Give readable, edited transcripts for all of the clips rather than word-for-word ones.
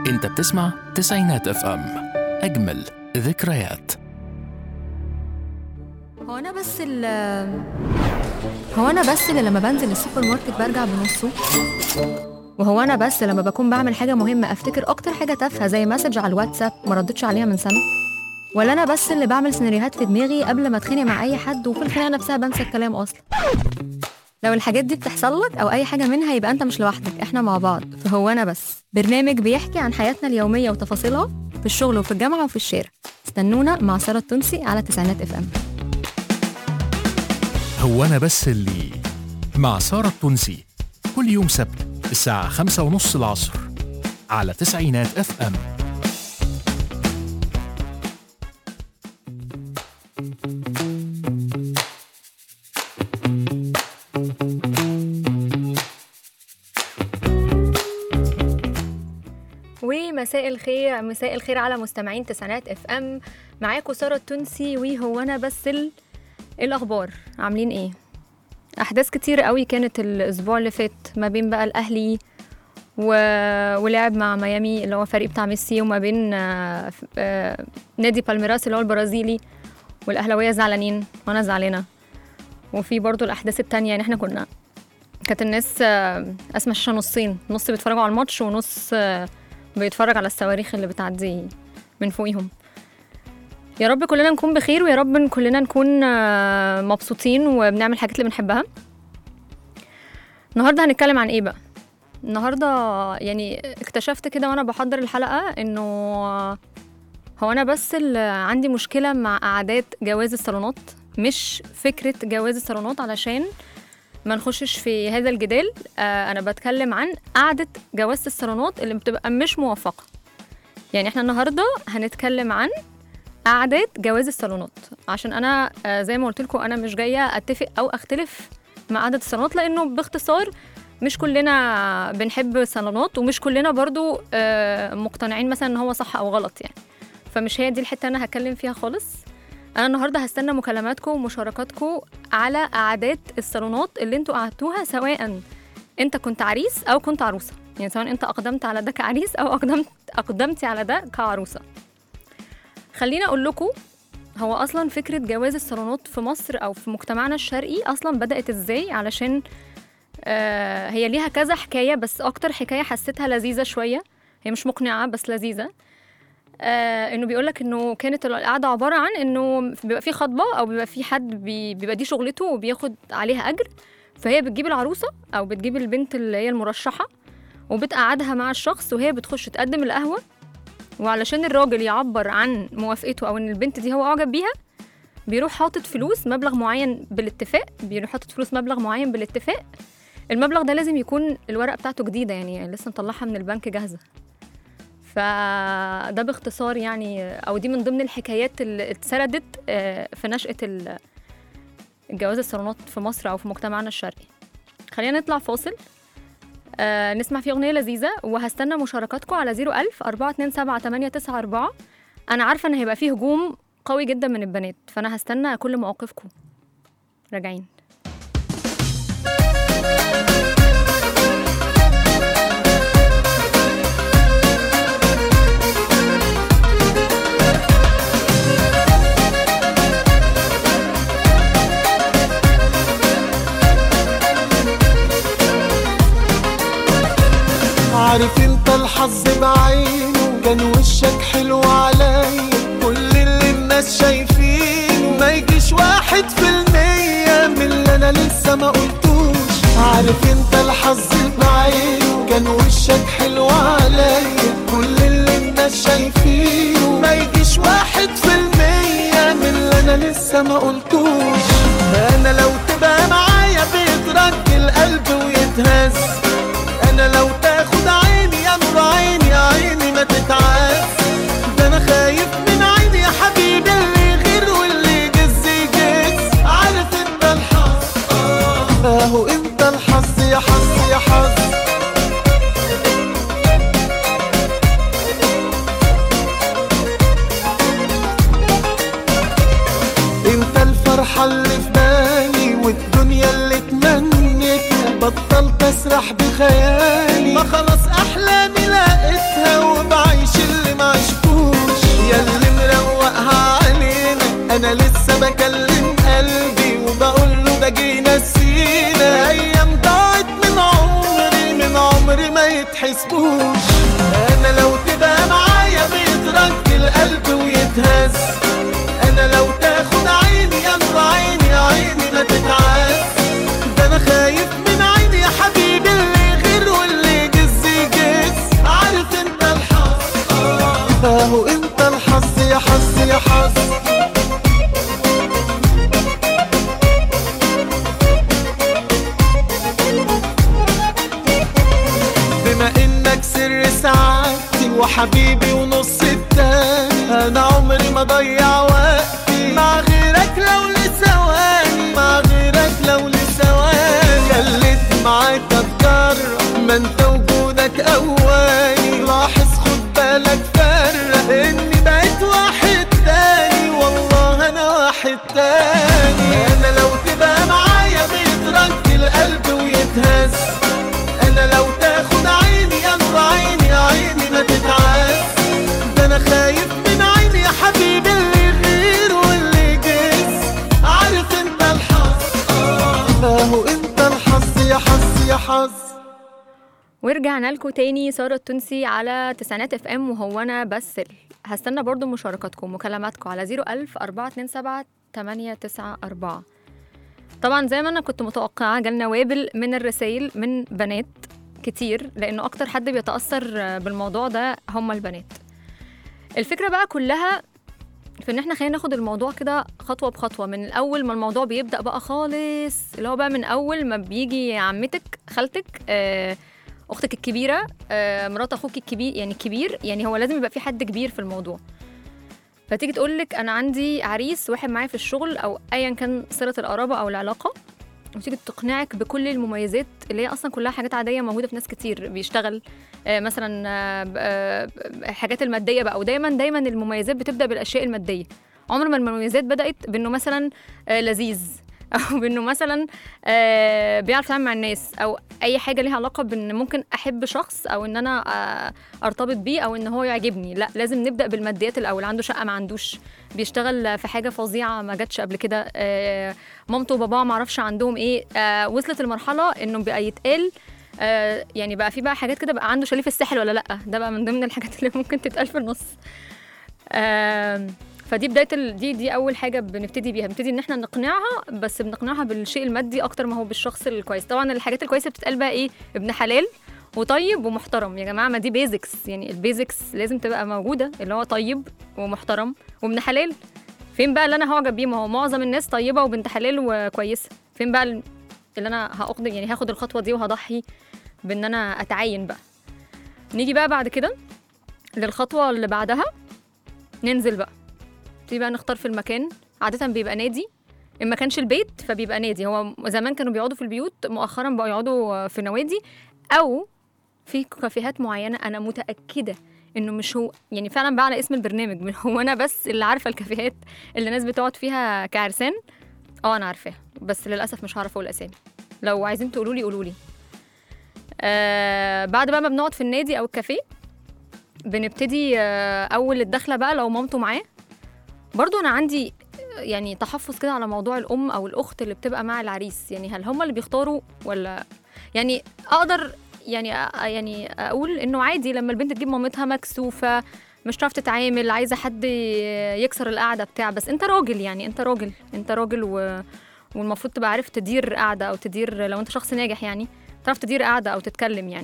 انت بتسمع تسعينات اف ام، اجمل ذكريات. هو انا بس اللي لما بنزل السوبر ماركت برجع بنصه. وهو انا بس لما بكون بعمل حاجه مهمه افتكر اكتر حاجه تافهه زي مسج على الواتساب ما ردتش عليها من سنه. ولا انا بس اللي بعمل سيناريوهات في دماغي قبل ما اتخانق مع اي حد وفي الخناقه نفسها بنسى الكلام اصلا. لو الحاجات دي بتحصل لك او اي حاجه منها يبقى انت مش لوحدك، احنا مع بعض. فهو انا بس برنامج بيحكي عن حياتنا اليوميه وتفاصيلها في الشغل وفي الجامعه وفي الشارع. استنونا مع سارة التونسي على تسعينات اف ام. هو أنا بس اللي مع سارة التونسي كل يوم سبت الساعة 5:30 العصر على تسعينات اف ام. ومساء الخير على مستمعين تسعينات اف ام. معاكم سارة التونسي. وهو انا بس الاخبار عاملين ايه؟ احداث كتير قوي كانت الاسبوع اللي فات، ما بين بقى الاهلي ولعب مع ميامي اللي هو فريق بتاع ميسي، وما بين نادي بالميراس اللي هو البرازيلي، والاهلاويه زعلانين وانا زعلانه. وفي برضو الاحداث التانية، يعني احنا كانت الناس اسمها الشاشه نصين، نص بيتفرجوا على الماتش ونص بيتفرج على الصواريخ اللي بتعدي من فوقيهم. يا رب كلنا نكون بخير، ويا رب كلنا نكون مبسوطين وبنعمل الحاجات اللي بنحبها. النهارده هنتكلم عن ايه بقى؟ النهارده يعني اكتشفت كده وانا بحضر الحلقه انه هو انا بس اللي عندي مشكله مع قعدات جواز الصالونات، مش فكره جواز الصالونات، علشان ما نخشش في هذا الجدال. انا بتكلم عن قعده جواز الصالونات اللي بتبقى مش موفقه. يعني احنا النهارده هنتكلم عن قعدات جواز الصالونات، عشان انا زي ما قلت لكم انا مش جايه اتفق او اختلف مع قعده الصالونات، لانه باختصار مش كلنا بنحب الصالونات، ومش كلنا برضو مقتنعين مثلا ان هو صح او غلط يعني. فمش هي دي الحته انا هتكلم فيها خالص. انا النهارده هستنى مكالماتكم ومشاركاتكم على قعدات الصالونات اللي انتوا قعدتوها، سواء انت كنت عريس او كنت عروسه، يعني سواء انت اقدمت على ده كعريس او اقدمتي على ده كعروسه. خلينا اقول لكم هو اصلا فكره جواز الصالونات في مصر او في مجتمعنا الشرقي اصلا بدات ازاي، علشان هي ليها كذا حكايه، بس اكتر حكايه حسيتها لذيذه شويه، هي مش مقنعه بس لذيذه. انه بيقولك انه كانت القعده عباره عن انه بيبقى في خطبه، او بيبقى في حد بيبقى دي شغلته وبياخد عليها اجر، فهي بتجيب العروسه او بتجيب البنت اللي هي المرشحه وبتقعدها مع الشخص، وهي بتخش تقدم القهوه، وعلشان الراجل يعبر عن موافقته او ان البنت دي هو اعجب بيها بيروح حاطط فلوس مبلغ معين بالاتفاق. المبلغ ده لازم يكون الورقه بتاعته جديده، يعني لسه مطلعها من البنك جاهزه. فده باختصار يعني، او دي من ضمن الحكايات اللي اتسردت في نشأة الجواز الصالونات في مصر او في مجتمعنا الشرقي. خلينا نطلع فاصل نسمع فيه اغنيه لذيذه، وهستنى مشاركاتكم على 010427894. انا عارفه ان هيبقى فيه هجوم قوي جدا من البنات، فانا هستنى كل مواقفكم. راجعين. عارف انت الحظ بعينه كان وشك حلو عليا، كل اللي الناس شايفينه ما يجيش 1% من اللي انا لسه ما قلتوش. عارف انت الحظ بعينه كان وشك حلو عليا، كل اللي الناس شايفينه ما يجيش 1% من اللي انا لسه ما قلتوش. انا لو تبقى معايا بيترج القلب ويتهز، انا لو تاخد عيني يا نور عيني يا عيني ما تتعز. ده انا خايف من عيني يا حبيبي اللي غير واللي يجز يجز. عارف انت الحظ اهو انت الحظ يا حظ يا حظ. انت الفرحة اللي في بالي والدنيا اللي تمنيتها، بطلت اسرح بخيالي ما خلاص احلامي لقيتها وبعد بكلم قلبي وبقول له ده جينا نسينا ايام ضاعت من عمري ما يتحسبوش. انا لو تبقى معايا بيترك القلب ويتهز، انا لو تاخد عيني يلا عيني ما تتعز. ده انا خايف من عيني يا حبيبي اللي غير واللي جز عارف انت الحظ اهو انت الحظ يا حظ يا حظ. بما انك سر سعادتي وحبيبي ونص التاني، انا عمري ما ضيع وقتي مع غيرك لو لثواني، مع غيرك لو لثواني. خليت معاك اتجرب ما انت وجودك اواني، لاحظ خد بالك فرق اني بقيت واحد تاني، والله انا واحد تاني. انا لو تبقى معايا بيترك القلب ويتهز، انا لو تاخد عيني يلا عيني ما تتعز. ده انا خايف من عيني يا حبيبي اللي غير واللي جز عارف انت الحظ اهو انت الحظ يا حظ يا حظ. ورجعنا لكم تاني، سارة التونسي على تسعينات اف ام وهو انا بس. هستنى برضو مشاركاتكم ومكالماتكم على 010427894. طبعا زي ما انا كنت متوقعه جالنا وابل من الرسائل من بنات كتير، لانه اكتر حد بيتاثر بالموضوع ده هم البنات. الفكره بقى كلها في ان احنا خلينا ناخد الموضوع كده خطوه بخطوه، من الاول ما الموضوع بيبدا بقى خالص، اللي هو بقى من اول ما بيجي عمتك خالتك اختك الكبيره مرات اخوك الكبير، يعني الكبير، يعني هو لازم يبقى في حد كبير في الموضوع. فتيجي تقولك انا عندي عريس واحد معايا في الشغل او ايا كان صله القرابه او العلاقه، وتيجي تقنعك بكل المميزات اللي هي اصلا كلها حاجات عاديه موجوده في ناس كتير بيشتغل مثلا حاجات الماديه بقى. ودايما المميزات بتبدا بالاشياء الماديه، عمر ما المميزات بدات بانه مثلا لذيذ او بانه مثلا بيعرف يتعامل مع الناس او اي حاجه ليها علاقه بان ممكن احب شخص او ان انا ارتبط بيه او ان هو يعجبني. لا، لازم نبدا بالماديات الاول. عنده شقه ما عندوش، بيشتغل في حاجه فظيعه ما جاتش قبل كده، مامته وباباه ما اعرفش عندهم ايه، وصلت المرحله انه بقى يتقال يعني بقى في بقى حاجات كده، بقى عنده شاليه في الساحل ولا لا. ده بقى من ضمن الحاجات اللي ممكن تتقال في النص. فدي بدايه دي اول حاجه بنبتدي بيها، بنبتدي ان احنا نقنعها، بس بنقنعها بالشيء المادي اكتر ما هو بالشخص الكويس. طبعا الحاجات الكويسه بتتقال بقى ايه؟ ابن حلال وطيب ومحترم. يا جماعه ما دي بيزكس، يعني البيزكس لازم تبقى موجوده، اللي هو طيب ومحترم وابن حلال. فين بقى اللي انا هعجب بيه؟ ما هو معظم الناس طيبه وبنت حلال وكويسه. فين بقى اللي انا هاخد الخطوه دي وهضحي بان انا اتعين بقى؟ نيجي بقى بعد كده للخطوه اللي بعدها، ننزل بقى بقى نختار في المكان. عادة بيبقى نادي، إن ما كانش البيت فبيبقى نادي. هو زمان كانوا بيقعدوا في البيوت، مؤخرا بقوا يقعدوا في نوادي أو في كافيهات معينة. أنا متأكدة إنه مش هو، يعني فعلا بقى على اسم البرنامج، هو أنا بس اللي عارفة الكافيهات اللي الناس بتقعد فيها كعرسان. أنا عارفاها بس للأسف مش هعرف أقول أسامي. لو عايزين تقولولي قولولي. بعد بقى ما بنقعد في النادي أو الكافيه، بنبتدي أول الدخلة بقى لو مامته معاه. برضو أنا عندي يعني تحفظ كده على موضوع الأم أو الأخت اللي بتبقى مع العريس. يعني هل هم اللي بيختاروا ولا يعني أقدر يعني أقول إنه عادي لما البنت تجيب مامتها مكسوفة مش تعرف تتعامل، عايزة حد يكسر القعدة بتاع. بس أنت راجل، يعني أنت راجل والمفروض تبقى عارف تدير قعدة أو تدير، لو أنت شخص ناجح يعني تعرف تدير قعدة أو تتكلم يعني.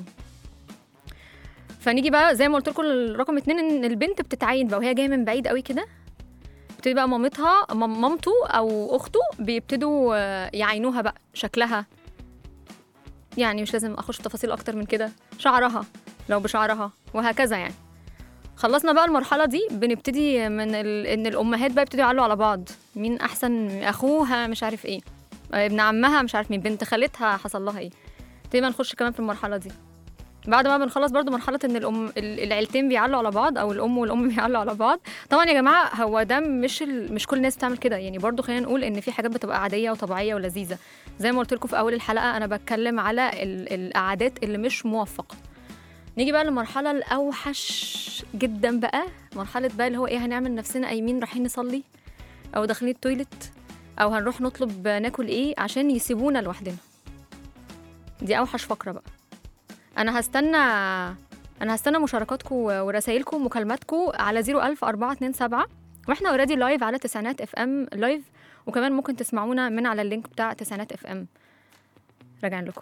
فنيجي بقى زي ما قلت لكم الرقم 2، إن البنت بتتعين بقى وهي جاية من بعيد قوي كده. بتبتدي بقى مامته أو أخته بيبتدوا يعينوها بقى، شكلها يعني مش لازم أخش تفاصيل أكتر من كده، شعرها لو بشعرها وهكذا يعني. خلصنا بقى المرحلة دي، بنبتدي من إن الأمهات بقى يبتدوا يعلوا على بعض، مين أحسن، أخوها مش عارف إيه، ابن عمها مش عارف مين، بنت خالتها حصل لها إيه. تبقى نخش كمان في المرحلة دي. بعد ما بنخلص برضو مرحلة إن العيلتين بيعلوا على بعض أو الأم والأم بيعلوا على بعض. طبعا يا جماعة هو ده مش كل الناس بتعمل كده، يعني برضو خلينا نقول إن في حاجات بتبقى عادية وطبيعية ولذيذة. زي ما قلت لكم في أول الحلقة أنا بتكلم على القعدات اللي مش موفقة. نيجي بقى للمرحلة الأوحش جدا بقى، مرحلة بقى اللي هو إيه، هنعمل نفسنا قايمين رايحين نصلي، او داخلين التويلت او هنروح نطلب ناكل ايه عشان يسيبونا لوحدنا. دي اوحش فقره بقى. انا هستنى مشاركاتكم ورسائلكم ومكالماتكم على 01427 واحنا اوريدي لايف على تسعينات اف ام لايف، وكمان ممكن تسمعونا من على اللينك بتاع تسعينات اف ام. راجعين لكم.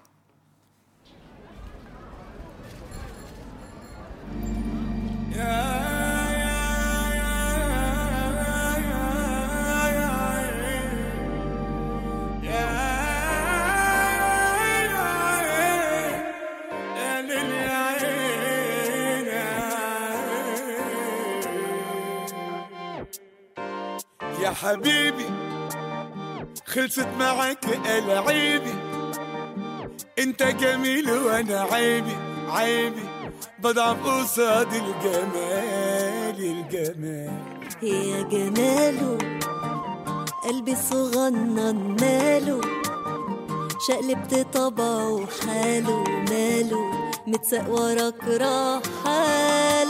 يا حبيبي خلصت معك العيبي، انت جميل وانا عيبي بضعف قصاد الجمال. يا جماله قلبي الصغنن ماله، شقلبت طبعه حاله ماله، متساق وراك رحال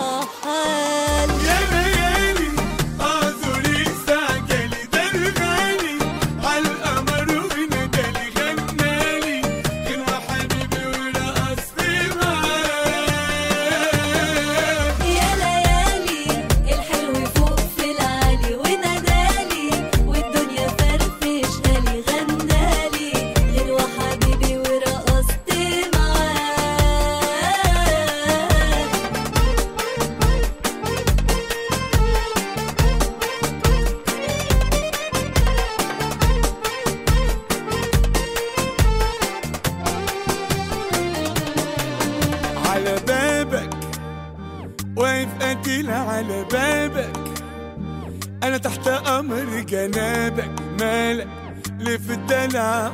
يا ليالي اعذري استعجلي، ده الغالي عالقمر وندالي غنالي غنوة حبيبي ورقصتي معاه. يا ليالي الحلو فوق في العالي ونادالي، والدنيا فرفشهالي غنالي غنوة حبيبي ورقصتي معاه. على بابك واقف قتيل على بابك، انا تحت امر جنابك، مالك ليه في الدلع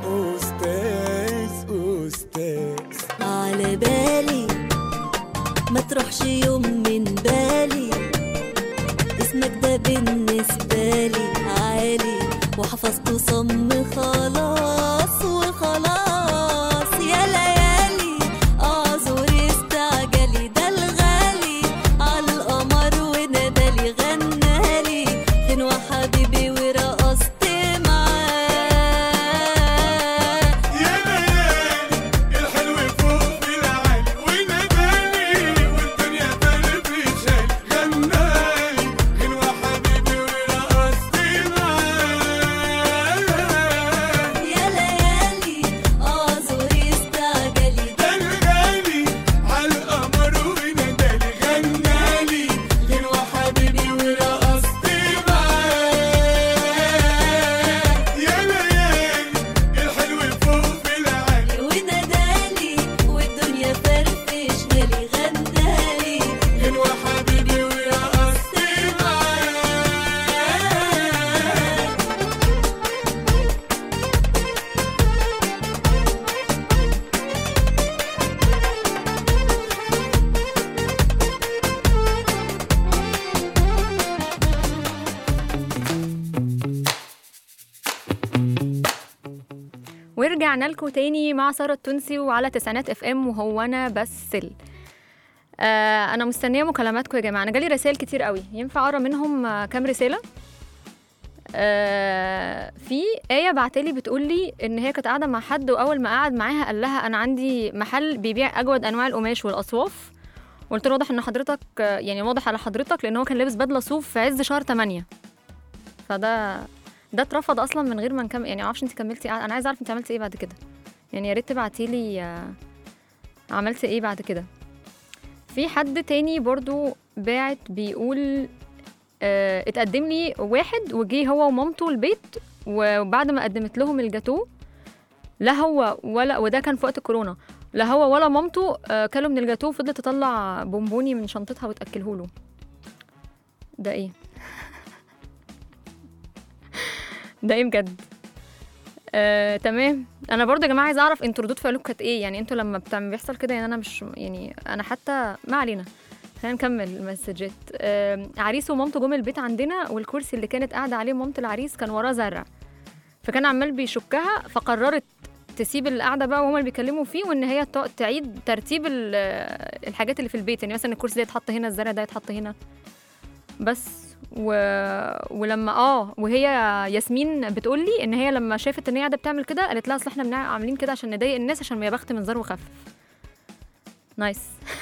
استاذ على بالي ما تروحش يوم من بالي، اسمك ده بالنسبة لي عالي وحفظته صم خلاص وخلاص. يا ليالي اعذري استعجلي، ده الغالي عالقمر وندالي غنالي غنوة حبيبي ورقصتي معاه. يا ليالي الحلو فوق في العالي وندالي، والدنيا فرفشالي غنالي غنوة حبيبي ورقصتي معاه. يا ليالي اعذري استعجلي، ده الغالي عالقمر وندالي غنالي غنوة حبيبي ورقصتي معاه. يا ليالي الحلو فوق في العالي ونادالي والدنيا فرفشهالي غنالي غنوة حبيبي ورقصتي معاه. ورجعنا لكم تاني مع سارة التونسي وعلى تسعينات اف ام وهو انا بسل. انا مستنيه مكالماتكم يا جماعه. انا جالي رسائل كتير قوي، ينفع اقرا منهم كام رساله؟ في آية بعتلي بتقولي ان هي كانت قاعده مع حد، واول ما قعد معاها قال لها انا عندي محل بيبيع اجود انواع القماش والاصواف. قلت له واضح ان حضرتك يعني واضح على حضرتك، لان هو كان لابس بدله صوف في عز شهر 8، فده اترفض اصلا من غير ما نكمل. يعني معرفش انت كملتي، انا عايزه اعرف انت عملتي ايه بعد كده. يعني يا ريت تبعتيلي عملتي ايه بعد كده. في حد تاني برضو باعت بيقول اتقدم لي واحد وجي هو ومامته البيت، وبعد ما قدمت لهم الجاتوه لا هو ولا، وده كان في وقت الكورونا، لا هو ولا مامته كلوا من الجاتوه، فضلت تطلع بونبوني من شنطتها وتاكله له. ده ايه؟ ده ايه بجد؟ تمام. انا برضه يا جماعه عايزه اعرف انتوا ردود فعلكم كانت ايه. يعني انتوا لما بيحصل كده، يعني انا مش، يعني انا حتى ما علينا. خلينا نكمل المسجات. عريس ومامته جم البيت عندنا، والكرسي اللي كانت قاعده عليه مامه العريس كان وراه زرع، فكان عمال بيشكها، فقررت تسيب القعده بقى وهما اللي بيكلموا فيه، وان هي تعيد ترتيب الحاجات اللي في البيت. يعني مثلا الكرسي ده يتحط هنا، الزرع ده يتحط هنا بس. ولما وهي ياسمين بتقول لي ان هي لما شافت ان هي قاعده بتعمل كده قالت لها اصل احنا عاملين كده عشان نضايق الناس عشان يا بخت منظر وخفف. نايس.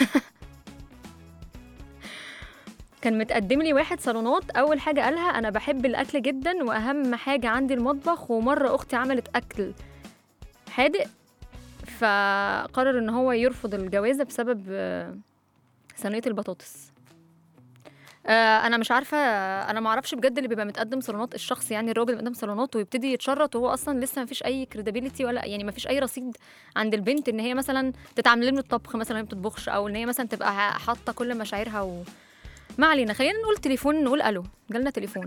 كان متقدم لي واحد صالونات، اول حاجه قالها انا بحب الاكل جدا واهم حاجه عندي المطبخ، ومره اختي عملت اكل حادق فقرر ان هو يرفض الجوازه بسبب صينيه البطاطس. انا مش عارفه، انا ما اعرفش بجد اللي بيبقى متقدم صالونات الشخص، يعني الراجل اللي متقدم صالونات ويبتدي يتشرط وهو اصلا لسه ما فيش اي كريديبيليتي ولا يعني ما فيش اي رصيد عند البنت ان هي مثلا تتعامل له الطبخ مثلا، هي ما بتطبخش، او ان هي مثلا تبقى حاطه كل مشاعرها ما علينا. خلينا نقول تليفون، نقول الو. جالنا تليفون.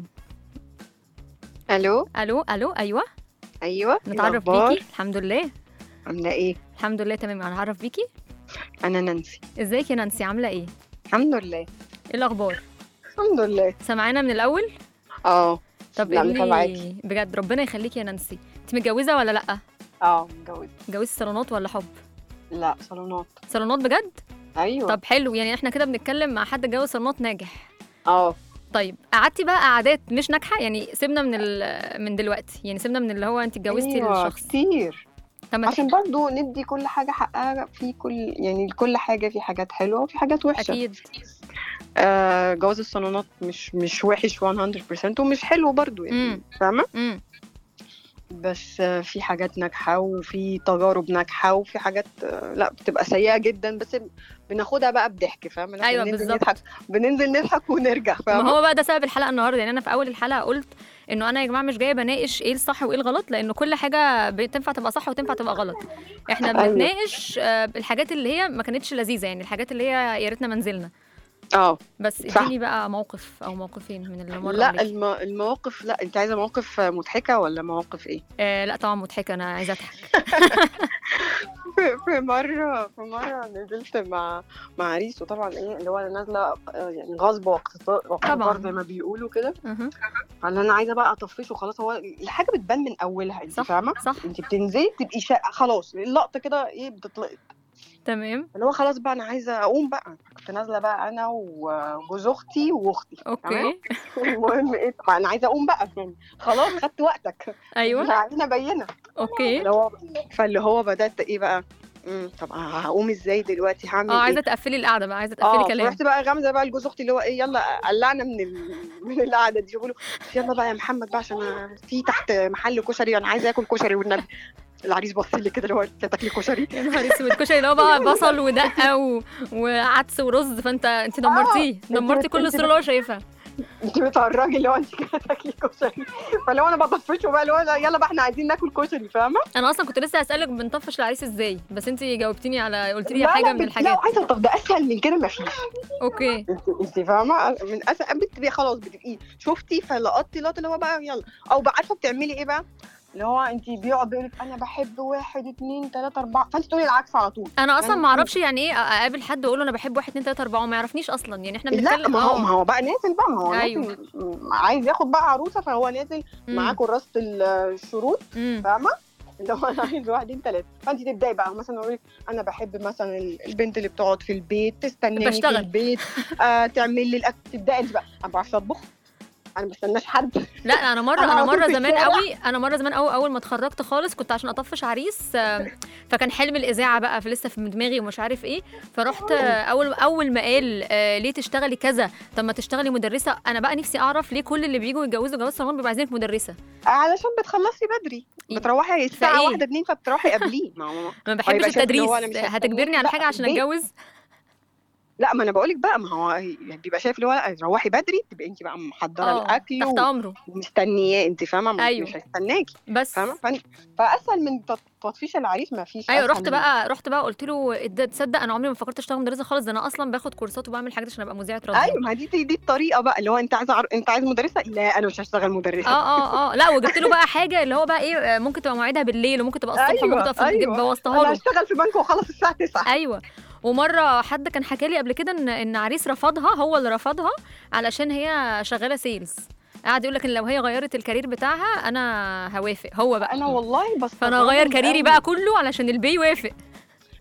الو الو الو. ايوه نتعرف الأخبار؟ بيكي. الحمد لله. عامله ايه؟ الحمد لله تمام. انا هعرف بيكي. انا نانسي. ازيك يا نانسي، عامله ايه؟ الحمد لله. ايه الاخبار؟ الحمد لله. سامعانا من الاول؟ طب لا، قولي متابعاكي. بجد ربنا يخليكي يا نانسي. انت متجوزه ولا لا؟ متجوزه. جوازي صالونات ولا حب؟ لا، صالونات. صالونات بجد؟ ايوه. طب حلو، يعني احنا كده بنتكلم مع حد اتجوز صالونات ناجح. طيب قعدتي بقى قعدات مش ناجحه؟ يعني سيبنا من دلوقتي، يعني سيبنا من اللي هو انت اتجوزتي أيوة الشخص. كتير. طب ما عشان برضو ندي كل حاجه حقها، في كل حاجه، في حاجات حلوه وفي حاجات وحشه. اكيد. جواز الصالونات مش وحش 100% ومش حلو برضو، يعني فاهمه. بس في حاجات ناجحه وفي تجارب ناجحه وفي حاجات لا بتبقى سيئه جدا، بس بناخدها بقى بضحك، فاهمه. ايوه بالظبط. بننزل نضحك ونرجع، فاهمه. ما هو بقى ده سبب الحلقه النهارده. يعني انا في اول الحلقه قلت انه انا يا جماعه مش جايه بناقش ايه الصح وايه الغلط، لانه كل حاجه بتنفع تبقى صح وتنفع تبقى غلط. احنا بنتناقش الحاجات اللي هي ما كانتش لذيذه، يعني الحاجات اللي هي يا ريتنا ما نزلنا. بس اديني بقى موقف او موقفين من اللي مر لا عليك. المواقف، لا انت عايزه مواقف مضحكه ولا مواقف ايه؟ لا طبعا مضحكه، انا عايزه اضحك. في مره نزلت مع عريس، وطبعا ايه اللي هو انا نازله يعني غصب واقتدار زي ما بيقولوا كده. انا عايزه بقى اطفشه خلاص. هو الحاجه بتبان من اولها، انت فاهمه. انت بتنزلي تبقي خلاص اللقطه كده ايه بتطلق. تمام. اللي هو خلاص بقى انا عايزه اقوم بقى. كنت نازله بقى انا وجوز اختي واختي. اوكي. المهم ايه، طبعا انا عايزه اقوم بقى، يعني خلاص خدت وقتك. ايوه عايزه بينه. اوكي. فاللي هو بدات ايه بقى، طب هقوم ازاي دلوقتي، هعمل ايه؟ عايزه تقفلي القعده بقى، عايزه تقفلي كلام. رحت بقى غامزه بقى لجوز اختي اللي هو ايه، يلا قلعنا من القعده دي. بيقولوا يلا بقى يا محمد بقى عشان في تحت محل كشري، انا عايزه اكل كشري والنبي. العريس بص لي كده اللي هو انت تاكلي كشري؟ يا نهار اسود. كشري اللي هو بقى بصل ودقه وعدس ورز، فانت دمرتي كل الصوره اللي هو شايفها. انت بتهرجي اللي هو انت كده تاكلي كشري. فلو انا بطفشه بقى اللي هو يلا بقى احنا عايزين ناكل كشري، فاهمه. انا اصلا كنت لسه هسالك بنطفش العريس ازاي، بس انت جاوبتيني على قلت لي حاجه من الحاجات. لا عايزه، طب ده اسهل من كده مفيش. اوكي. انت فاهمه، من اسهل بتبقي خلاص بتبقي شفتي فلقطتي لقطه اللي هو بقى يلا. او بقى عارفه بتعملي ايه بقى، اللي هو انت بيقعد يقول لك انا بحب 1 2 3 4، فانت تقولي العكس على طول. انا اصلا ما اعرفش يعني ايه اقابل حد واقول له انا بحب 1 2 3 4 وما يعرفنيش اصلا. يعني احنا بنتكلم. لا ما هو بقى نازل بقى، ما هو أيوه. نازل عايز ياخد بقى عروسه، فهو نازل معاه كراسه الشروط، فاهمه. اللي هو انا عايز 1 2 3، فانت تبداي بقى مثلا اقول لك انا بحب مثلا البنت اللي بتقعد في البيت تستناني في البيت، تعمل لي الاكل. تبداي انت بقى، انا ما بعرفش اطبخ، انا ما بستناش حد. لا انا مره زمان قوي اول ما اتخرجت خالص كنت عشان اطفش عريس، فكان حلم الاذاعه بقى لسه في دماغي ومش عارف ايه. فرحت اول ما قال ليه تشتغلي كذا، طب ما تشتغلي مدرسه. انا بقى نفسي اعرف ليه كل اللي بييجوا يتجوزوا جواز صالون بيبقوا عايزينك مدرسه. علشان بتخلصي بدري، بتروحي الساعه 1 2 فبتروحي قبليه. ما بحبش التدريس. هتجبرني على حاجه عشان اتجوز؟ لا ما انا بقولك بقى، ما هو بيبقى شايف اللي هو روحي بدري، تبقي انت بقى محضره الاكل تحت امره ومستنياه، انت فاهمه. أيوه. مش هيستناكي بس فاهمه. فاسهل من تطفيش العريس ما فيش. ايوه. رحت بقى قلت له تصدق انا عمري ما فكرت اشتغل مدرسه خالص، ده انا اصلا باخد كورسات وبعمل حاجات عشان ابقى مذيعه راديو. ايوه ما دي الطريقه بقى، اللي هو انت عايز مدرسه. لا انا مش هشتغل مدرسه. لا وجبت له بقى حاجه اللي هو بقى ايه، ممكن تبقى مواعيدها بالليل وممكن تبقى الصبح. أيوة. ممكن تبقى بوظتها له. انا هشتغل في بنك وخلص الساعه 9. ايوه. ومره حد كان حكى لي قبل كده ان عريس رفضها، هو اللي رفضها علشان هي شغاله سيلز. قاعد يقول لك ان لو هي غيرت الكارير بتاعها انا هوافق. هو بقى انا والله بس فانا اغير كاريري بقى كله علشان البي يوافق.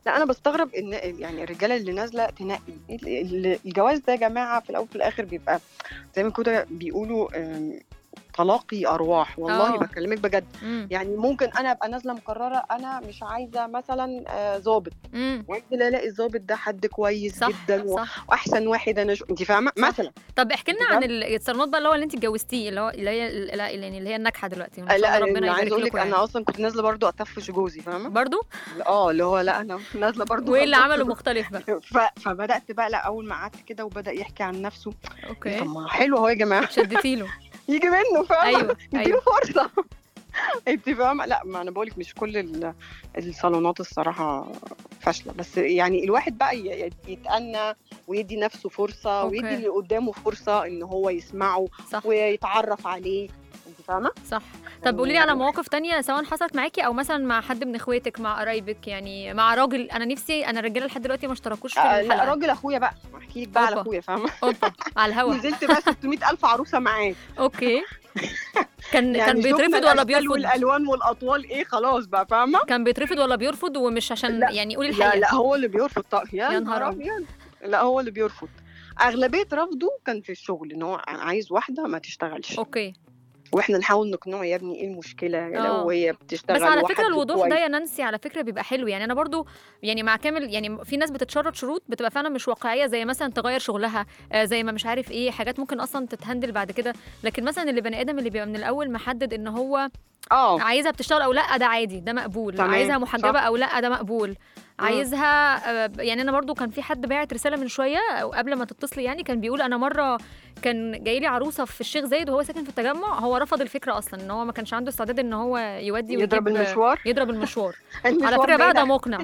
لا انا بستغرب ان يعني الرجاله اللي نازله تنقي الجواز ده يا جماعه في الاول في الاخر بيبقى زي ما كده بيقولوا تلاقي ارواح، والله بكلمك بجد. يعني ممكن انا ابقى نازله مقرره انا مش عايزه مثلا ظابط، وانزل الاقي الظابط ده حد كويس صح جدا صح. واحسن واحد انا انت فاهمه مثلا. طب احكي لنا عن الصالونات بقى اللي انت اتجوزتيه، اللي هي الناجحه دلوقتي. لا ربنا عايز اقول لك انا اصلا كنت نازله برضو اطفش جوزي، فاهمه برضو اللي هو لا انا نازله برضو. وايه اللي عمله مختلف بقى؟ فبدات بقى لا اول ما قعدت كده وبدا يحكي عن نفسه. اوكي طب ما حلو اهو يا جماعه، شدتي له يجي منه، فاهمه؟ ايوه فرصه. انت فاهمه؟ لا ما انا بقولك مش كل الصالونات الصراحه فاشله، بس يعني الواحد بقى يتأنى ويدي نفسه فرصه. أوكي. ويدي اللي قدامه فرصه ان هو يسمعه صح. ويتعرف عليه، انت فاهمه؟ صح. طب قولي لي على مواقف تانية سواء حصلت معاكي او مثلا مع حد من اخواتك، مع قرايبك، يعني مع راجل. انا نفسي انا الرجاله لحد دلوقتي ما اشتركوش في الحلقه. لا راجل اخويا بقى، احكي لك بقى على اخويا، فاهمه؟ على الهوا نزلت بقى 600,000 عروسه معاه. اوكي. كان يعني كان بيترفض ولا بيرفض؟ والالوان والاطوال ايه خلاص بقى، فاهمه؟ كان بيترفض ولا بيرفض؟ ومش عشان يعني قولي الحقيقه. لا هو اللي بيرفض. يا نهار ابيض. لا هو اللي بيرفض. اغلبيه رفضه كان في الشغل، ان هو عايز واحده ما تشتغلش. اوكي. واحنا نحاول نقنعه يا ابني ايه المشكله لو هي بتشتغل. بس على فكره الوضوح ده يا نانسي على فكره بيبقى حلو. يعني انا برضو يعني مع كامل، يعني في ناس بتتشرط شروط بتبقى فعلا مش واقعيه، زي مثلا تغير شغلها، زي ما مش عارف ايه، حاجات ممكن اصلا تتهندل بعد كده. لكن مثلا اللي بني ادم اللي بيبقى من الاول محدد ان هو عايزها بتشتغل او لا، ده عادي، ده مقبول. عايزها محجبه او لا، ده مقبول. عايزها يعني انا برضو كان في حد باعت رساله من شويه او قبل ما تتصلي، يعني كان بيقول انا مره كان جاي لي عروسه في الشيخ زايد وهو ساكن في التجمع. هو رفض الفكره اصلا، ان هو ما كانش عنده استعداد ان هو يودي يضرب المشوار. على فكره بقى ده مقنع.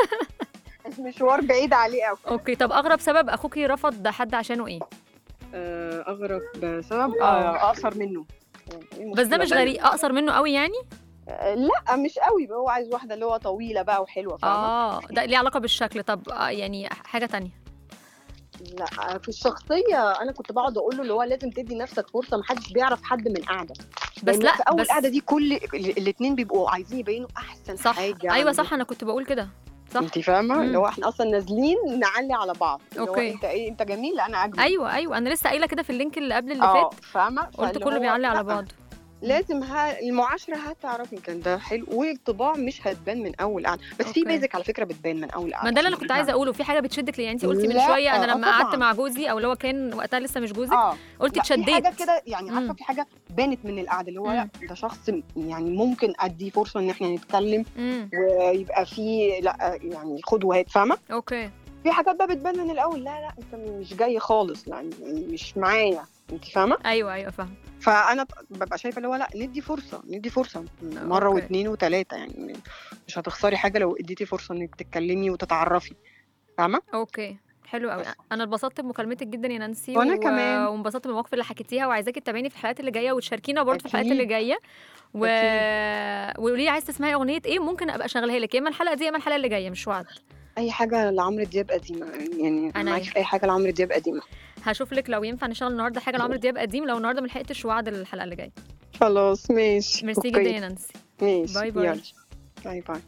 المشوار بعيد عليه قوي. اوكي. طب اغرب سبب اخوكي رفض حد عشانه ايه؟ اغرب سبب اقصر منه. بس ده مش غريب، اقصر منه قوي يعني؟ لا مش قوي، هو عايز واحده اللي هو طويله بقى وحلوه، فاهمه؟ ده ليه علاقه بالشكل؟ طب يعني حاجه تانية؟ لا في الشخصيه انا كنت بقعد اقول له اللي هو لازم تدي نفسك فرصه، محدش بيعرف حد من قاعده. بس لا في اول قاعده دي كل الاثنين بيبقوا عايزين يبينوا احسن صح. حاجه. ايوه صح، انا كنت بقول كده. صح. انت فاهمه؟ اللي هو احنا اصلا نازلين نعلي على بعض. اوكي. انت ايه، انت جميل، لا انا اجمل. ايوه انا لسه قايله كده في اللينك اللي قبل اللي فات، فاهمه؟ قلت كله بيعلي على بعض. لازم المعاشره هتعرفي كان ده حلو، والطباع مش هتبان من اول قعده، بس في بيزك على فكره بتبان من اول قعده. ما ده اللي انا كنت عايزه اقوله. في حاجه بتشدك ليه؟ يعني انت قلتي من شويه انا لما قعدت مع جوزي او اللي هو كان وقتها لسه مش جوزك، قلت اتشديت. في حاجه كده يعني عارفه، في حاجه بانت من القعده اللي هو لا ده شخص يعني ممكن ادي فرصه ان احنا نتكلم ويبقى في لا يعني خد وهات، فاهمه؟ اوكي. في حاجات بقى بتبان من الاول، لا انت مش جاي خالص، لا مش معايا، انت فاهمه؟ ايوه فاهمه. فانا ببقى شايفه اللي هو لا ندي فرصه مره واثنين وثلاثه، يعني مش هتخسري حاجه لو اديتي فرصه انك تتكلمي وتتعرفي، فاهمه؟ اوكي حلو قوي. انا اتبسطت بمكالمتك جدا يا نانسي، وانا كمان وانبسطت بالمواقف اللي حكيتيها، وعايزاكي تتابعيني في الحلقات اللي جايه وتشاركينا برضه في الحلقات اللي جايه وقولي لي عايزه تسمعي اغنيه ايه، ممكن ابقى اشغلها لك يا اما الحلقه دي يا اما الحلقه اللي جايه، مش وعد. اي حاجه لعمرو دياب قديمه، يعني انا معاكي في اي حاجه لعمرو دياب قديمه. هشوف لك لو ينفع نشغل النهارده حاجه لعمرو دياب قديم، لو النهارده ما لحقتش وعد الحلقه اللي جايه. خلاص ماشي. ميرسي جدا يا نانسي. ماشي، باي باي. باي باي.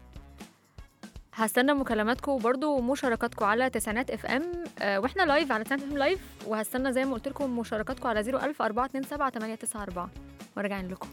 هستنى مكالماتكم وبرده ومشاركاتكم على تسعينات اف ام، واحنا لايف على تسعينات اف ام لايف، وهستنى زي ما قلت لكم مشاركاتكم على 01000 427 894 وراجعين لكم.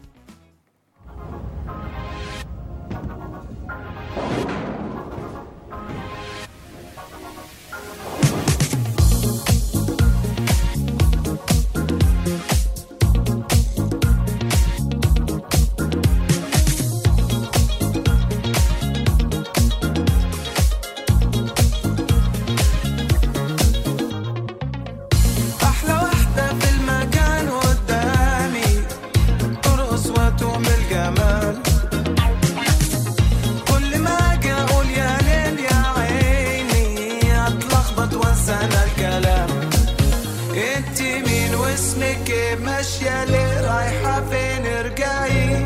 ماشية ليه رايحة فين؟ ارجعي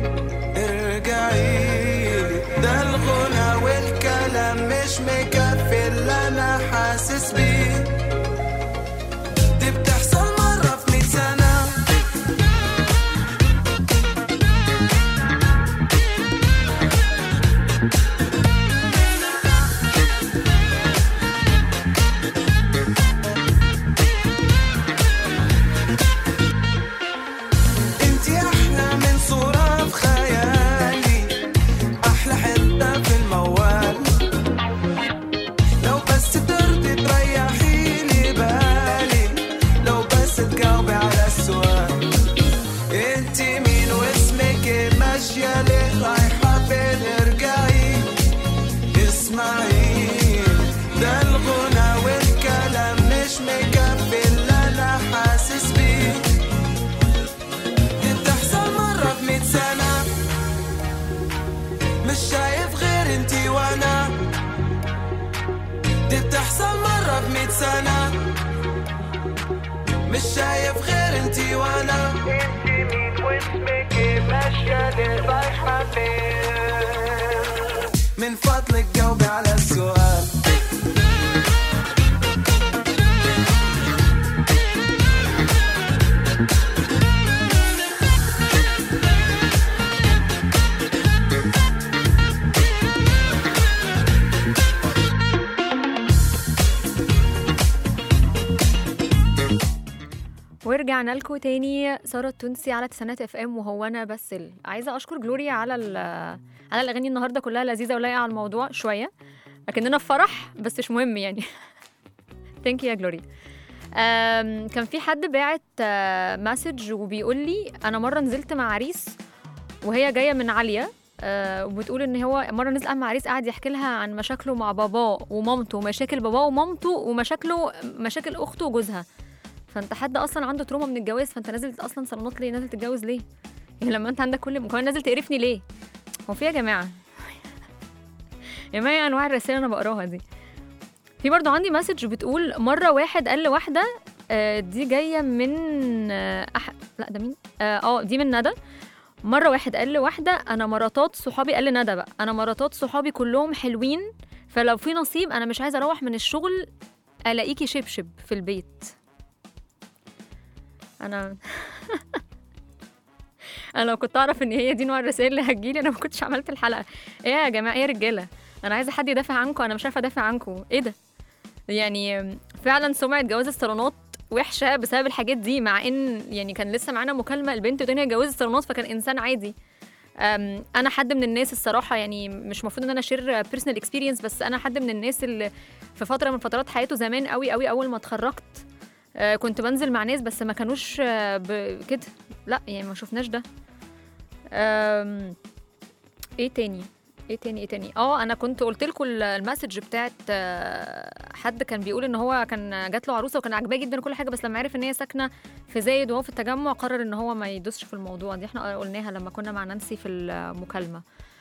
ده الغنى والكلام مش مكفي اللي انا حاسس بيه، دي بتحصل مرة في 100 سنة. سنة مش شايف غير انتي وانا. انتي مين واسمك ايه ماشية للبايح ما فين؟ من فضلك جاوبي على السؤال. ورجعنا لكم تاني. سارة التونسي على تسعينات اف ام وهو انا بس عايزه اشكر جلوريا على الاغاني النهارده، كلها لذيذه ولايقه على الموضوع شويه، لكننا في فرح بس مش مهم يعني. ثانك يو يا جلوريا. كان في حد باعت مسج وبيقول لي انا مره نزلت مع عريس وهي جايه من عاليه، وبتقول ان هو مره نزل مع عريس قاعد يحكي لها عن مشاكله مع باباه ومامته ومشاكل باباه ومامته ومشاكل اخته وجوزها. فانت حد اصلا عنده تروما من الجواز، فانت نازل اصلا صالونات ليه؟ نازل تتجوز ليه؟ يعني لما انت عندك كمان نازل تقرفني ليه؟ هو في يا جماعه يا جماعه انواع الرسائل انا بقراها دي. في برضو عندي مسج بتقول مره واحد قال لواحده، دي جايه من لا ده مين؟ دي من ندى. مره واحد قال لواحده انا مراتات صحابي، قال لندى بقى انا مراتات صحابي كلهم حلوين، فلو في نصيب انا مش عايزه اروح من الشغل الاقيكي شبشب في البيت. انا لو كنت اعرف ان هي دي نوع الرسائل اللي هتجيلي انا ما كنتش عملت الحلقه. ايه يا جماعه، ايه يا رجاله، انا عايزه حد يدافع عنكم، انا مش عارفه ادافع عنكم. ايه ده يعني؟ فعلا سمعه جواز الصالونات وحشه بسبب الحاجات دي، مع ان يعني كان لسه معانا مكالمه البنت الدنيا جواز الصالونات فكان انسان عادي. انا حد من الناس الصراحه، يعني مش المفروض ان انا شير بيرسونال اكسبيرينس، بس انا حد من الناس اللي في فتره من فترات حياته زمان قوي قوي اول ما اتخرجت كنت بنزل مع ناس بس ما كانوش كده، لا يعني ما شفناش ده. ايه تاني انا كنت قلت لكم المسج بتاعت حد كان بيقول ان هو كان جات له عروسه وكان عاجباه جدا كل حاجه، بس لما عرف ان هي ساكنه في زايد وهو في التجمع قرر ان هو ما يدوسش في الموضوع. دي احنا قلناها لما كنا مع نانسي في المكالمه.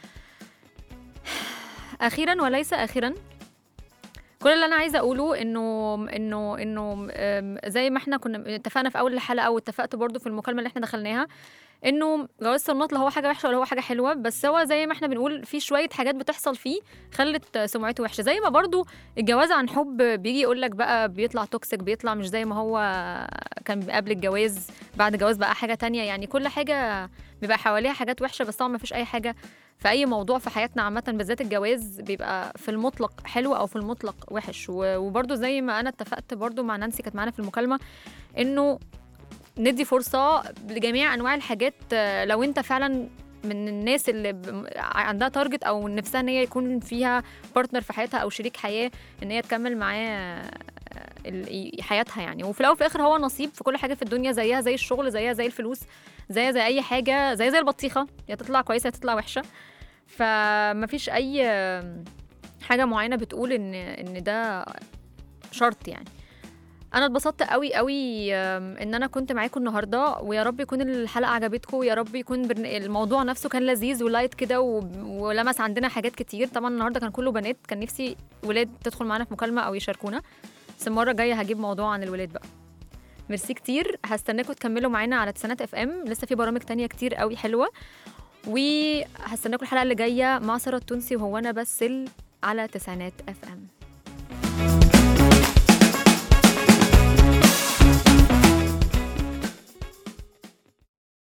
اخيرا وليس اخيرا، كل اللي انا عايزه اقوله انه زي ما احنا كنا اتفقنا في اول الحلقه واتفقت برضو في المكالمه اللي احنا دخلناها، انه جواز الصالونات لا هو حاجه وحشه ولا هو حاجه حلوه، بس هو زي ما احنا بنقول في شويه حاجات بتحصل فيه خلت سمعته وحشه. زي ما برضو الجواز عن حب بيجي يقول لك بقى بيطلع توكسيك، بيطلع مش زي ما هو كان قبل الجواز، بعد الجواز بقى حاجه تانية. يعني كل حاجه بيبقى حواليها حاجات وحشه، بس طبعا ما فيش اي حاجه في اي موضوع في حياتنا عامه بالذات الجواز بيبقى في المطلق حلو او في المطلق وحش. وبرضو زي ما انا اتفقت برضو مع نانسي كانت معانا في المكالمه انه ندي فرصه لجميع انواع الحاجات. لو انت فعلا من الناس اللي عندها تارجت او نفسها ان هي يكون فيها بارتنر في حياتها او شريك حياه ان هي تكمل معاه حياتها يعني. وفي الاول وفي الاخر هو نصيب في كل حاجه في الدنيا، زيها زي الشغل، زيها زي الفلوس، زيها زي اي حاجه، زي البطيخه، يا تطلع كويسه يا تطلع وحشه. فما فيش اي حاجه معينه بتقول ان ده شرط يعني. انا اتبسطت قوي قوي ان انا كنت معاكم النهارده، ويا رب يكون الحلقه عجبتكم، ويا رب يكون الموضوع نفسه كان لذيذ ولايت كده ولمس عندنا حاجات كتير. طبعا النهارده كان كله بنات، كان نفسي ولاد تدخل معانا في مكالمه او يشاركونا، بس المره الجايه هجيب موضوع عن الولاد بقى. ميرسي كتير، هستناكم تكملوا معانا على تسعينات اف ام، لسه في برامج تانية كتير قوي حلوه، وهستناكم الحلقه اللي جايه مع سارة التونسي وهو انا بس على تسعينات اف ام.